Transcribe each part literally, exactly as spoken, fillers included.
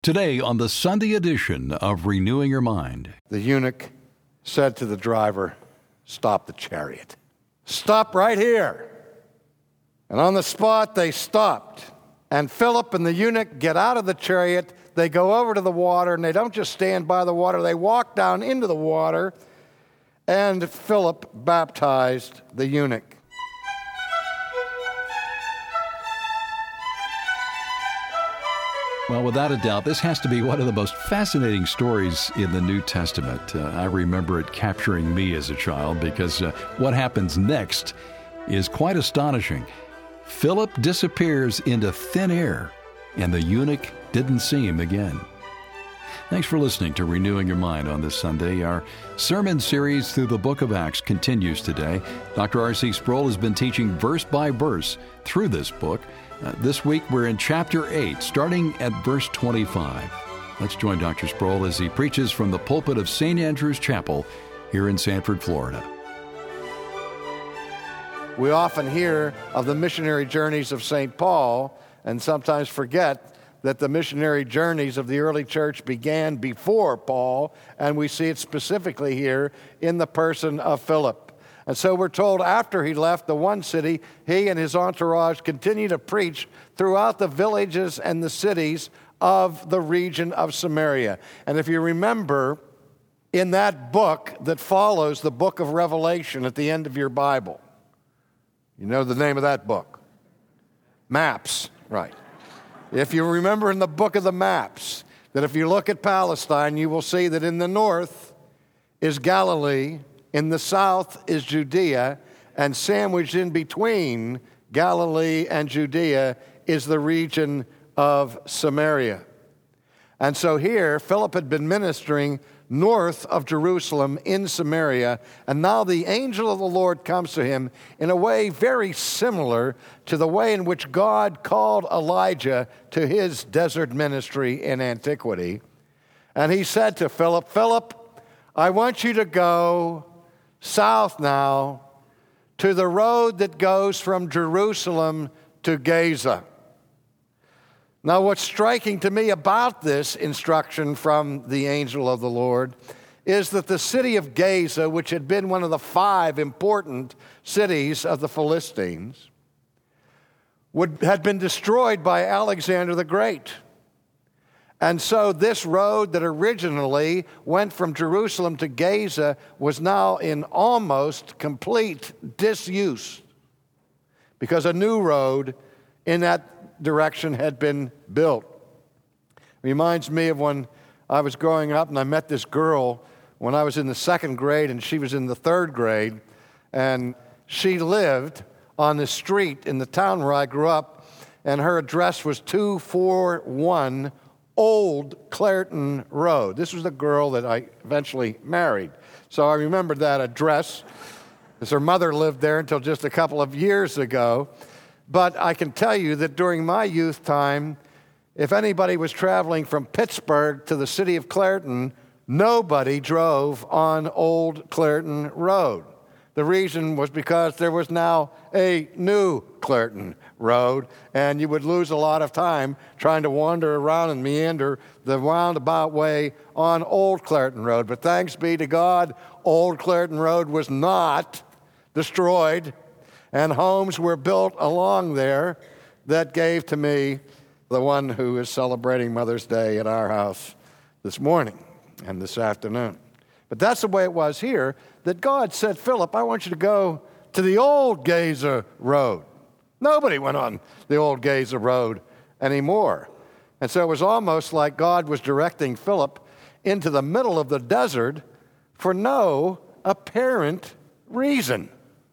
Today on the Sunday edition of Renewing Your Mind. The eunuch said to the driver, "Stop the chariot. Stop right here." And on the spot, they stopped. And Philip and the eunuch get out of the chariot. They go over to the water, and they don't just stand by the water. They walk down into the water, and Philip baptized the eunuch. Well, without a doubt, this has to be one of the most fascinating stories in the New Testament. Uh, I remember it capturing me as a child because uh, what happens next is quite astonishing. Philip disappears into thin air, and the eunuch didn't see him again. Thanks for listening to Renewing Your Mind on this Sunday. Our sermon series through the book of Acts continues today. Doctor R C Sproul has been teaching verse by verse through this book. Uh, this week we're in chapter eight, starting at verse twenty-five. Let's join Doctor Sproul as he preaches from the pulpit of Saint Andrew's Chapel here in Sanford, Florida. We often hear of the missionary journeys of Saint Paul and sometimes forget that the missionary journeys of the early church began before Paul, and we see it specifically here in the person of Philip. And so we're told after he left the one city, he and his entourage continued to preach throughout the villages and the cities of the region of Samaria. And if you remember, in that book that follows the book of Revelation at the end of your Bible, you know the name of that book? Maps, right. If you remember in the book of the maps, that if you look at Palestine, you will see that in the north is Galilee, in the south is Judea, and sandwiched in between Galilee and Judea is the region of Samaria. And so here, Philip had been ministering north of Jerusalem in Samaria, and now the angel of the Lord comes to him in a way very similar to the way in which God called Elijah to his desert ministry in antiquity. And he said to Philip, "Philip, I want you to go south now to the road that goes from Jerusalem to Gaza." Now, what's striking to me about this instruction from the angel of the Lord is that the city of Gaza, which had been one of the five important cities of the Philistines, would, had been destroyed by Alexander the Great. And so this road that originally went from Jerusalem to Gaza was now in almost complete disuse because a new road in that direction had been built. Reminds me of when I was growing up and I met this girl when I was in the second grade and she was in the third grade, and she lived on the street in the town where I grew up, and her address was two forty-one Old Clareton Road. This was the girl that I eventually married. So I remembered that address because her mother lived there until just a couple of years ago. But I can tell you that during my youth time, if anybody was traveling from Pittsburgh to the city of Clareton, nobody drove on Old Clareton Road. The reason was because there was now a new Clareton Road, and you would lose a lot of time trying to wander around and meander the roundabout way on Old Clareton Road. But thanks be to God, Old Clareton Road was not destroyed, and homes were built along there that gave to me the one who is celebrating Mother's Day at our house this morning and this afternoon. But that's the way it was here, that God said, "Philip, I want you to go to the old Gaza Road." Nobody went on the old Gaza Road anymore. And so it was almost like God was directing Philip into the middle of the desert for no apparent reason.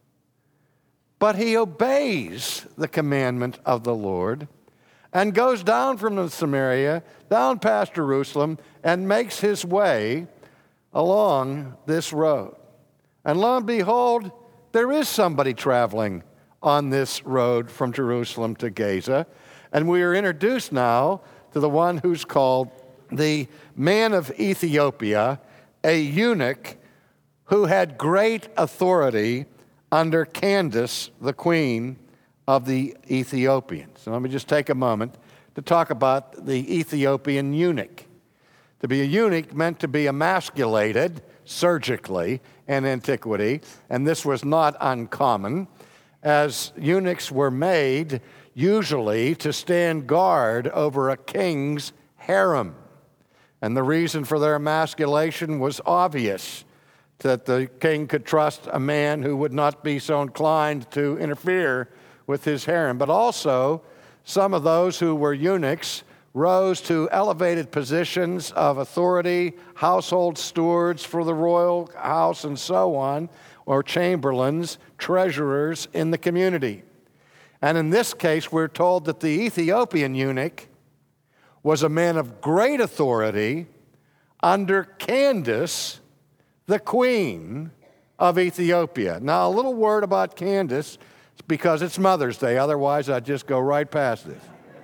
But he obeys the commandment of the Lord and goes down from Samaria, down past Jerusalem, and makes his way along this road. And lo and behold, there is somebody traveling on this road from Jerusalem to Gaza. And we are introduced now to the one who's called the man of Ethiopia, a eunuch who had great authority under Candace, the queen of the Ethiopians. So let me just take a moment to to talk about the Ethiopian eunuch. To be a eunuch meant to be emasculated surgically in antiquity, and this was not uncommon, as eunuchs were made usually to stand guard over a king's harem. And the reason for their emasculation was obvious, that the king could trust a man who would not be so inclined to interfere with his harem. But also, some of those who were eunuchs rose to elevated positions of authority, household stewards for the royal house and so on, or chamberlains, treasurers in the community. And in this case, we're told that the Ethiopian eunuch was a man of great authority under Candace, the queen of Ethiopia. Now, a little word about Candace, because it's Mother's Day. Otherwise, I'd just go right past this.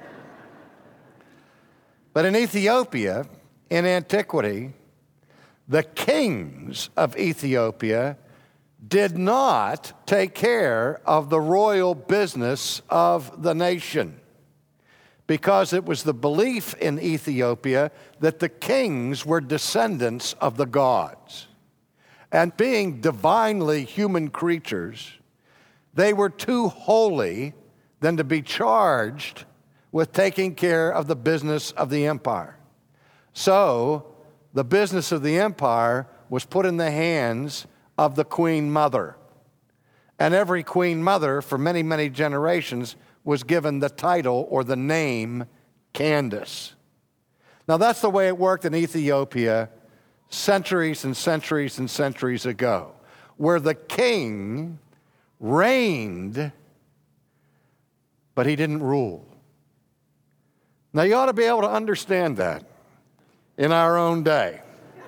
But in Ethiopia, in antiquity, the kings of Ethiopia did not take care of the royal business of the nation, because it was the belief in Ethiopia that the kings were descendants of the gods. And being divinely human creatures, they were too holy than to be charged with taking care of the business of the empire. So, the business of the empire was put in the hands of the queen mother. And every queen mother for many, many generations was given the title or the name Candace. Now, that's the way it worked in Ethiopia centuries and centuries and centuries ago, where the king reigned, but he didn't rule. Now, you ought to be able to understand that in our own day.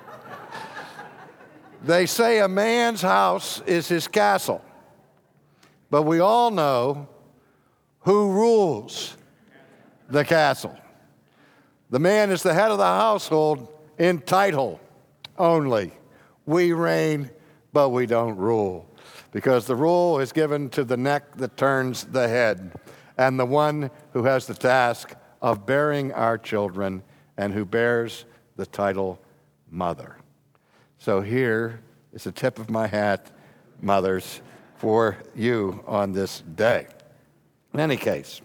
They say a man's house is his castle, but we all know who rules the castle. The man is the head of the household in title only. We reign, but we don't rule, because the rule is given to the neck that turns the head, and the one who has the task of bearing our children and who bears the title mother. So here is a tip of my hat, mothers, for you on this day. In any case,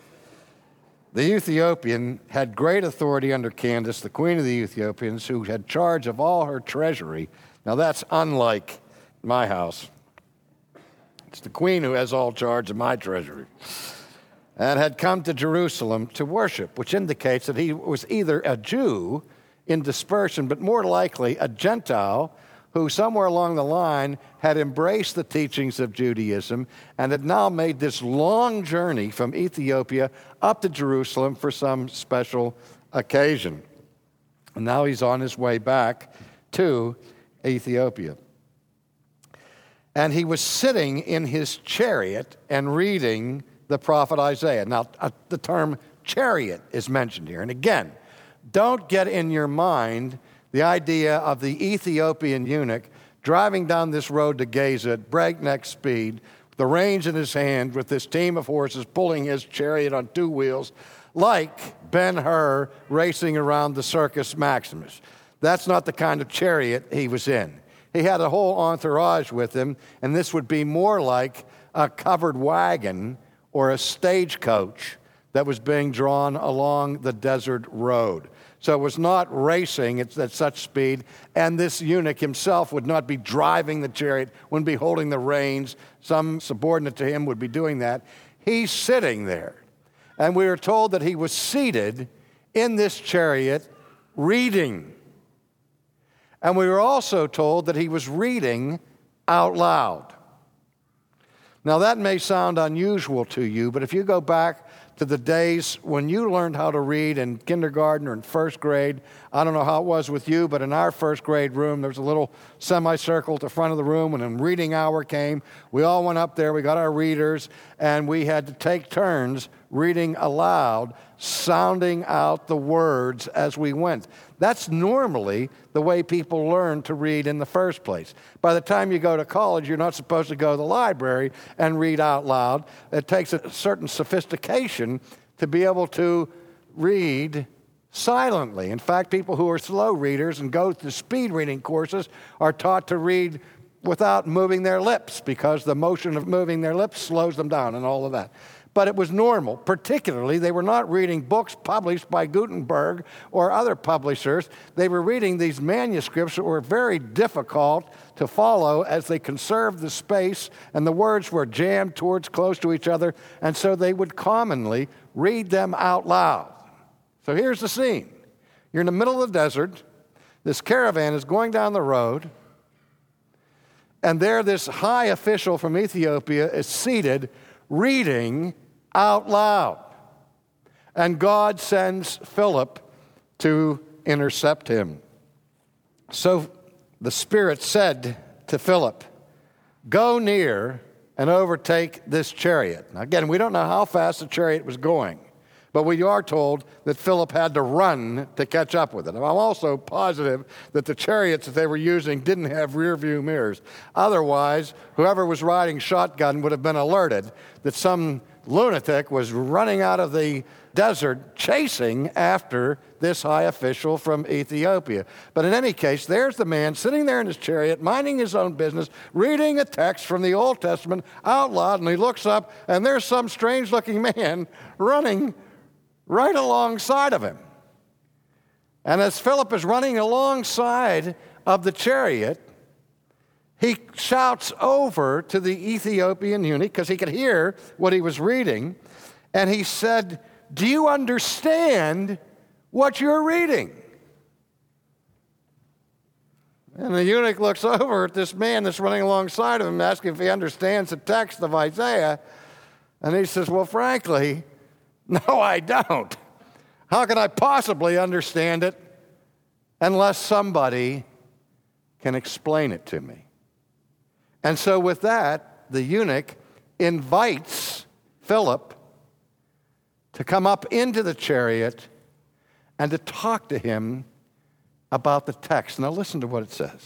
the Ethiopian had great authority under Candace, the queen of the Ethiopians, who had charge of all her treasury. Now that's unlike my house. It's the queen who has all charge of my treasury. And had come to Jerusalem to worship, which indicates that he was either a Jew in dispersion, but more likely a Gentile who somewhere along the line had embraced the teachings of Judaism and had now made this long journey from Ethiopia up to Jerusalem for some special occasion. And now he's on his way back to Ethiopia. And he was sitting in his chariot and reading the prophet Isaiah. Now, uh, the term chariot is mentioned here. And again, don't get in your mind the idea of the Ethiopian eunuch driving down this road to Gaza at breakneck speed, the reins in his hand, with this team of horses pulling his chariot on two wheels, like Ben-Hur racing around the Circus Maximus. That's not the kind of chariot he was in. He had a whole entourage with him, and this would be more like a covered wagon or a stagecoach that was being drawn along the desert road. So it was not racing at such speed, and this eunuch himself would not be driving the chariot, wouldn't be holding the reins. Some subordinate to him would be doing that. He's sitting there, and we are told that he was seated in this chariot reading. And we were also told that he was reading out loud. Now, that may sound unusual to you, but if you go back to the days when you learned how to read in kindergarten or in first grade, I don't know how it was with you, but in our first grade room, there was a little semicircle at the front of the room. When a reading hour came, we all went up there, we got our readers, and we had to take turns reading aloud, sounding out the words as we went. That's normally the way people learn to read in the first place. By the time you go to college, you're not supposed to go to the library and read out loud. It takes a certain sophistication to be able to read silently. In fact, people who are slow readers and go to speed reading courses are taught to read without moving their lips because the motion of moving their lips slows them down and all of that. But it was normal. Particularly, they were not reading books published by Gutenberg or other publishers. They were reading these manuscripts that were very difficult to follow as they conserved the space and the words were jammed towards close to each other, and so they would commonly read them out loud. So here's the scene. You're in the middle of the desert. This caravan is going down the road, and there this high official from Ethiopia is seated reading out loud. And God sends Philip to intercept him. So the Spirit said to Philip, "Go near and overtake this chariot." Now again, we don't know how fast the chariot was going, but we are told that Philip had to run to catch up with it. And I'm also positive that the chariots that they were using didn't have rear view mirrors. Otherwise, whoever was riding shotgun would have been alerted that some lunatic was running out of the desert chasing after this high official from Ethiopia. But in any case, there's the man sitting there in his chariot, minding his own business, reading a text from the Old Testament out loud, and he looks up, and there's some strange-looking man running right alongside of him. And as Philip is running alongside of the chariot, he shouts over to the Ethiopian eunuch, because he could hear what he was reading, and he said, "Do you understand what you're reading?" And the eunuch looks over at this man that's running alongside of him, asking if he understands the text of Isaiah, and he says, "Well, frankly, no, I don't. How can I possibly understand it unless somebody can explain it to me?" And so with that, the eunuch invites Philip to come up into the chariot and to talk to him about the text. Now listen to what it says.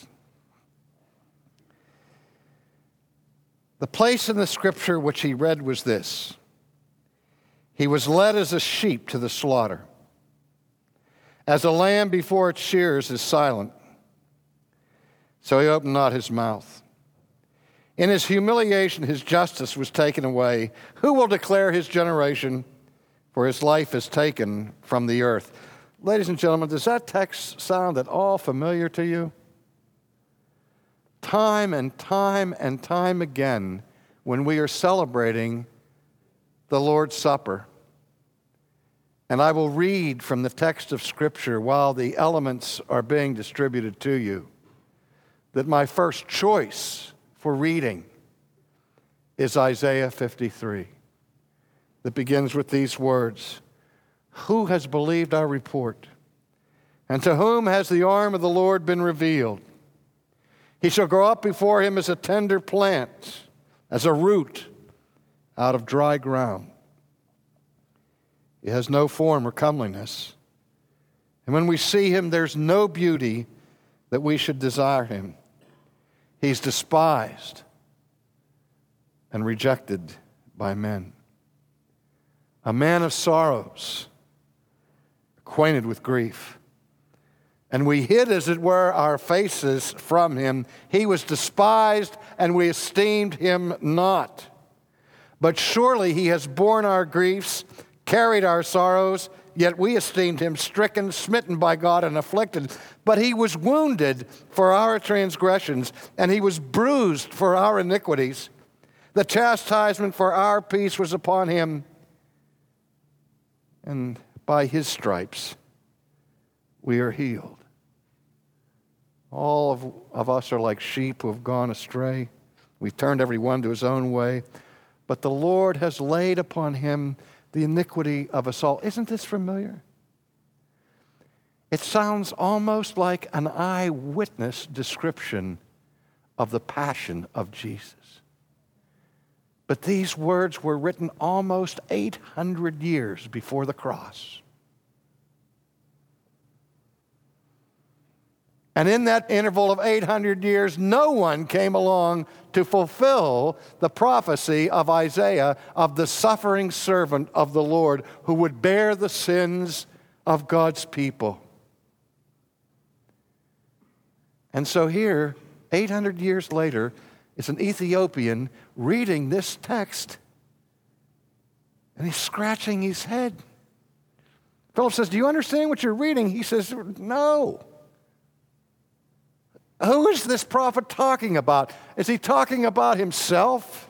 The place in the scripture which he read was this: "He was led as a sheep to the slaughter. As a lamb before its shearers is silent, so he opened not his mouth. In his humiliation, his justice was taken away. Who will declare his generation? For his life is taken from the earth." Ladies and gentlemen, does that text sound at all familiar to you? Time and time and time again, when we are celebrating the Lord's Supper, and I will read from the text of Scripture while the elements are being distributed to you, that my first choice for reading is Isaiah fifty-three, that begins with these words: "Who has believed our report? And to whom has the arm of the Lord been revealed? He shall grow up before him as a tender plant, as a root out of dry ground. He has no form or comeliness. And when we see him, there's no beauty that we should desire him. He's despised and rejected by men. A man of sorrows, acquainted with grief. And we hid, as it were, our faces from him. He was despised, and we esteemed him not. But surely he has borne our griefs, carried our sorrows, yet we esteemed him stricken, smitten by God, and afflicted. But he was wounded for our transgressions, and he was bruised for our iniquities. The chastisement for our peace was upon him, and by his stripes we are healed. All of, of us are like sheep who have gone astray. We've turned every one to his own way. But the Lord has laid upon him the iniquity of us all." Isn't this familiar? It sounds almost like an eyewitness description of the passion of Jesus. But these words were written almost eight hundred years before the cross. And in that interval of eight hundred years, no one came along to fulfill the prophecy of Isaiah of the suffering servant of the Lord who would bear the sins of God's people. And so here, eight hundred years later, is an Ethiopian reading this text, and he's scratching his head. Philip says, "Do you understand what you're reading?" He says, "No." Who is this prophet talking about? Is he talking about himself?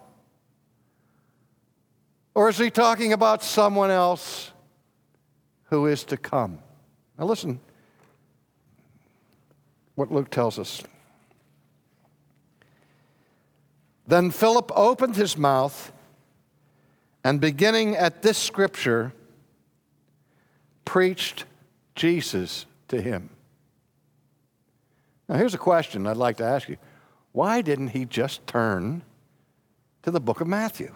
Or is he talking about someone else who is to come? Now listen what Luke tells us. Then Philip opened his mouth, and beginning at this scripture, preached Jesus to him. Now here's a question I'd like to ask you. Why didn't he just turn to the book of Matthew?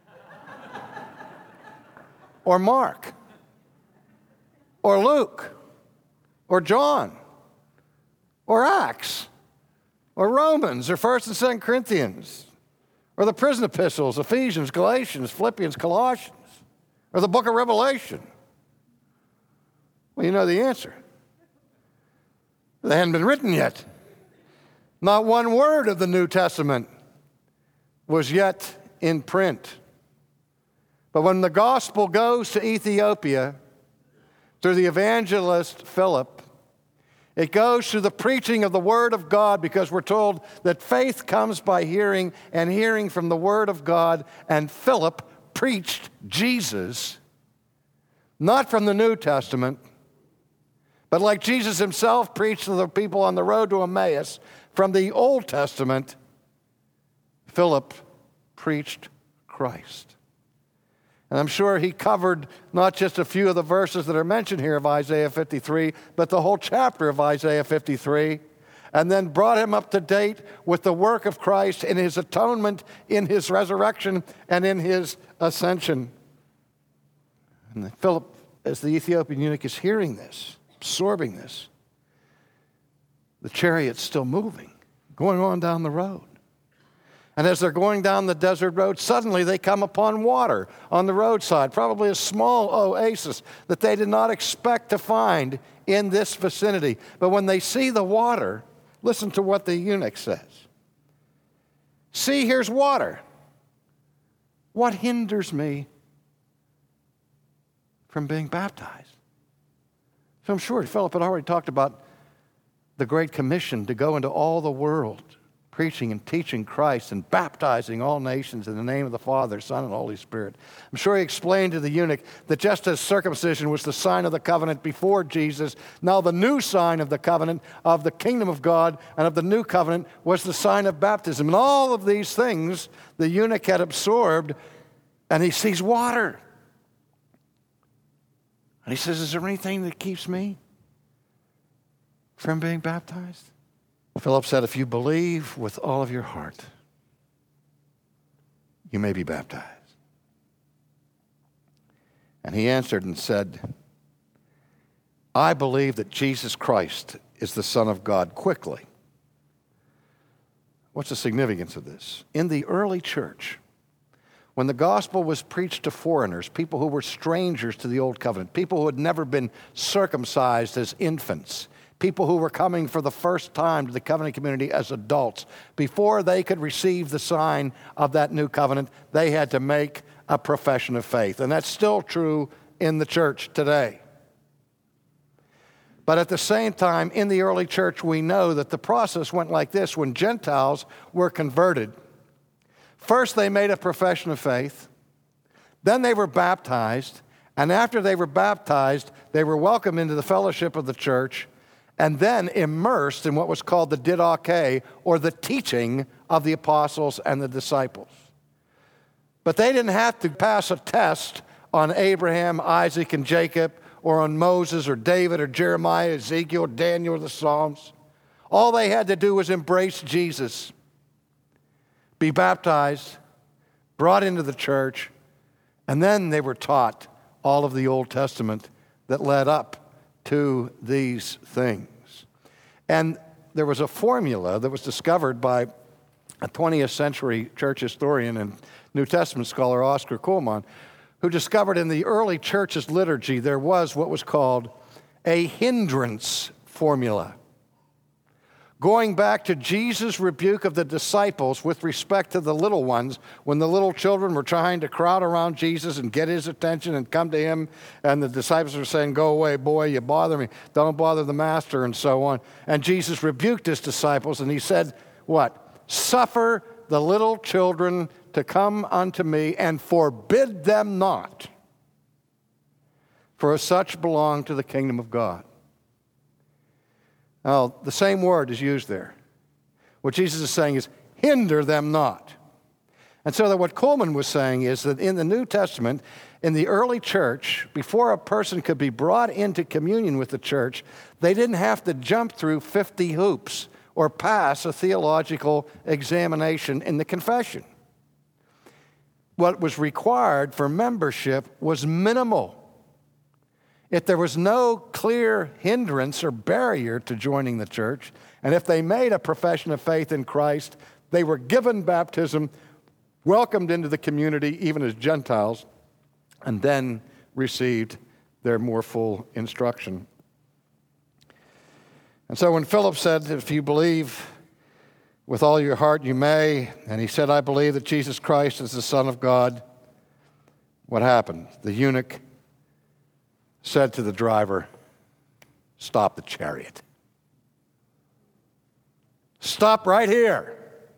Or Mark? Or Luke? Or John? Or Acts? Or Romans? Or First and Second Corinthians? Or the prison epistles, Ephesians, Galatians, Philippians, Colossians? Or the book of Revelation? Well, you know the answer. They hadn't been written yet. Not one word of the New Testament was yet in print. But when the gospel goes to Ethiopia through the evangelist Philip, it goes through the preaching of the Word of God, because we're told that faith comes by hearing, and hearing from the Word of God. And Philip preached Jesus, not from the New Testament, but like Jesus himself preached to the people on the road to Emmaus, from the Old Testament, Philip preached Christ. And I'm sure he covered not just a few of the verses that are mentioned here of Isaiah fifty-three, but the whole chapter of Isaiah fifty-three, and then brought him up to date with the work of Christ in his atonement, in his resurrection, and in his ascension. And Philip, as the Ethiopian eunuch, is hearing this, absorbing this. The chariot's still moving, going on down the road. And as they're going down the desert road, suddenly they come upon water on the roadside, probably a small oasis that they did not expect to find in this vicinity. But when they see the water, listen to what the eunuch says. "See, here's water. What hinders me from being baptized?" So I'm sure Philip had already talked about the Great Commission to go into all the world, preaching and teaching Christ and baptizing all nations in the name of the Father, Son, and Holy Spirit. I'm sure he explained to the eunuch that just as circumcision was the sign of the covenant before Jesus, now the new sign of the covenant of the kingdom of God and of the new covenant was the sign of baptism. And all of these things the eunuch had absorbed, and he sees water. And he says, "Is there anything that keeps me from being baptized?" Philip said, "If you believe with all of your heart, you may be baptized." And he answered and said, "I believe that Jesus Christ is the Son of God." Quickly. What's the significance of this? In the early church, when the gospel was preached to foreigners, people who were strangers to the old covenant, people who had never been circumcised as infants, people who were coming for the first time to the covenant community as adults, before they could receive the sign of that new covenant, they had to make a profession of faith. And that's still true in the church today. But at the same time, in the early church, we know that the process went like this. When Gentiles were converted, first they made a profession of faith, then they were baptized, and after they were baptized, they were welcomed into the fellowship of the church, and then immersed in what was called the didache, or the teaching of the apostles and the disciples. But they didn't have to pass a test on Abraham, Isaac, and Jacob, or on Moses, or David, or Jeremiah, Ezekiel, Daniel, or the Psalms. All they had to do was embrace Jesus, be baptized, brought into the church, and then they were taught all of the Old Testament that led up to these things. And there was a formula that was discovered by a twentieth century church historian and New Testament scholar, Oscar Kuhlmann, who discovered in the early church's liturgy there was what was called a hindrance formula. Going back to Jesus' rebuke of the disciples with respect to the little ones, when the little children were trying to crowd around Jesus and get his attention and come to him, and the disciples were saying, "Go away, boy, you bother me. Don't bother the master," and so on. And Jesus rebuked his disciples, and he said, what? "Suffer the little children to come unto me, and forbid them not, for such belong to the kingdom of God." Now, the same word is used there. What Jesus is saying is, hinder them not. And so that what Kuhlmann was saying is that in the New Testament, in the early church, before a person could be brought into communion with the church, they didn't have to jump through fifty hoops or pass a theological examination in the confession. What was required for membership was minimal. If there was no clear hindrance or barrier to joining the church, and if they made a profession of faith in Christ, they were given baptism, welcomed into the community, even as Gentiles, and then received their more full instruction. And so when Philip said, "If you believe with all your heart, you may," and he said, "I believe that Jesus Christ is the Son of God," what happened? The eunuch said to the driver, "Stop the chariot. Stop right here."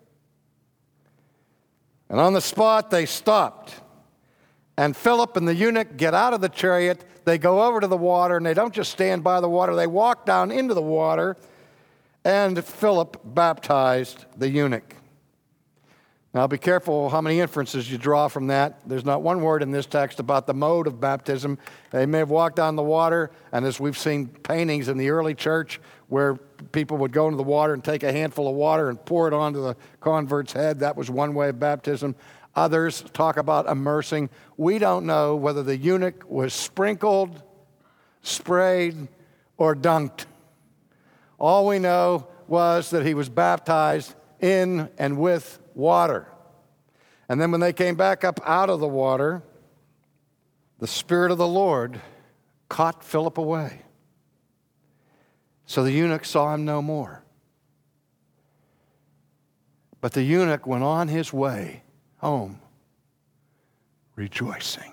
And on the spot, they stopped. And Philip and the eunuch get out of the chariot. They go over to the water, and they don't just stand by the water. They walk down into the water, and Philip baptized the eunuch. Now, be careful how many inferences you draw from that. There's not one word in this text about the mode of baptism. They may have walked on the water, and as we've seen paintings in the early church where people would go into the water and take a handful of water and pour it onto the convert's head, that was one way of baptism. Others talk about immersing. We don't know whether the eunuch was sprinkled, sprayed, or dunked. All we know was that he was baptized in and with water. And then when they came back up out of the water, the Spirit of the Lord caught Philip away. So the eunuch saw him no more. But the eunuch went on his way home, rejoicing.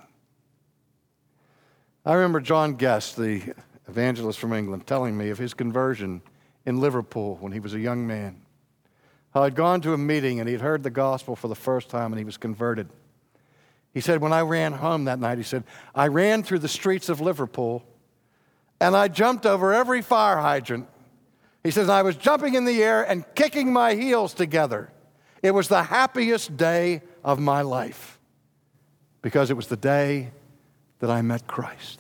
I remember John Guest, the evangelist from England, telling me of his conversion in Liverpool when he was a young man. How I'd gone to a meeting and he'd heard the gospel for the first time and he was converted. He said, when I ran home that night, he said, I ran through the streets of Liverpool and I jumped over every fire hydrant. He says, I was jumping in the air and kicking my heels together. It was the happiest day of my life because it was the day that I met Christ.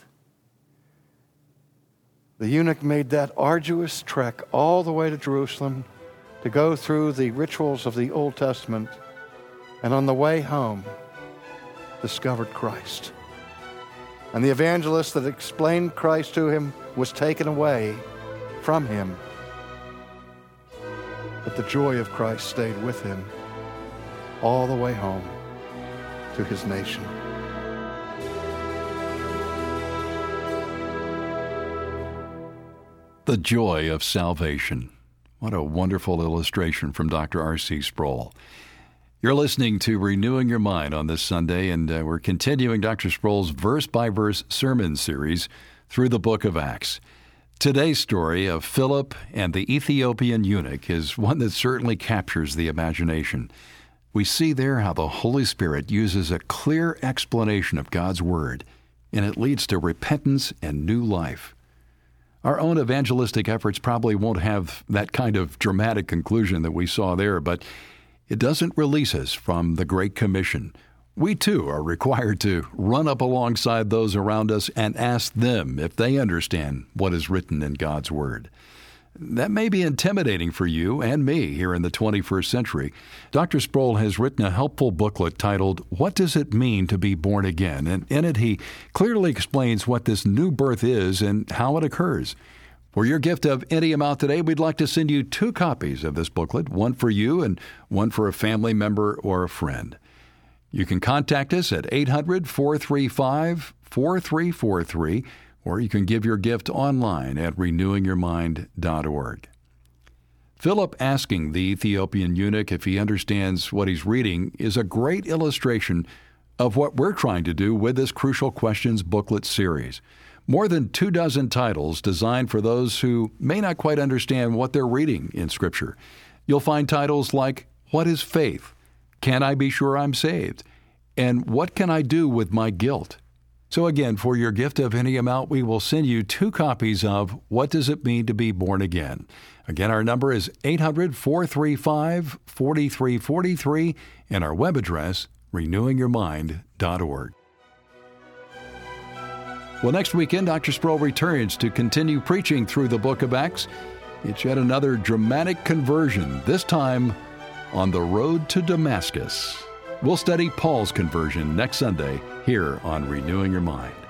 The eunuch made that arduous trek all the way to Jerusalem to go through the rituals of the Old Testament, and on the way home, discovered Christ. And the evangelist that explained Christ to him was taken away from him. But the joy of Christ stayed with him all the way home to his nation. The joy of salvation. What a wonderful illustration from Doctor R C Sproul. You're listening to Renewing Your Mind on this Sunday, and uh, we're continuing Doctor Sproul's verse-by-verse sermon series through the book of Acts. Today's story of Philip and the Ethiopian eunuch is one that certainly captures the imagination. We see there how the Holy Spirit uses a clear explanation of God's Word, and it leads to repentance and new life. Our own evangelistic efforts probably won't have that kind of dramatic conclusion that we saw there, but it doesn't release us from the Great Commission. We, too, are required to run up alongside those around us and ask them if they understand what is written in God's Word. That may be intimidating for you and me here in the twenty-first century. Doctor Sproul has written a helpful booklet titled, What Does It Mean to Be Born Again? And in it, he clearly explains what this new birth is and how it occurs. For your gift of any amount today, we'd like to send you two copies of this booklet, one for you and one for a family member or a friend. You can contact us at eight hundred, four three five, four three four three, or you can give your gift online at renewing your mind dot org. Philip asking the Ethiopian eunuch if he understands what he's reading is a great illustration of what we're trying to do with this Crucial Questions booklet series. More than two dozen titles designed for those who may not quite understand what they're reading in Scripture. You'll find titles like, What is Faith? Can I be sure I'm saved? And What can I do with my guilt? So again, for your gift of any amount, we will send you two copies of What Does It Mean to Be Born Again? Again, our number is eight hundred, four three five, four three four three, and our web address, renewing your mind dot org. Well, next weekend, Doctor Sproul returns to continue preaching through the book of Acts. It's yet another dramatic conversion, this time on the road to Damascus. We'll study Paul's conversion next Sunday here on Renewing Your Mind.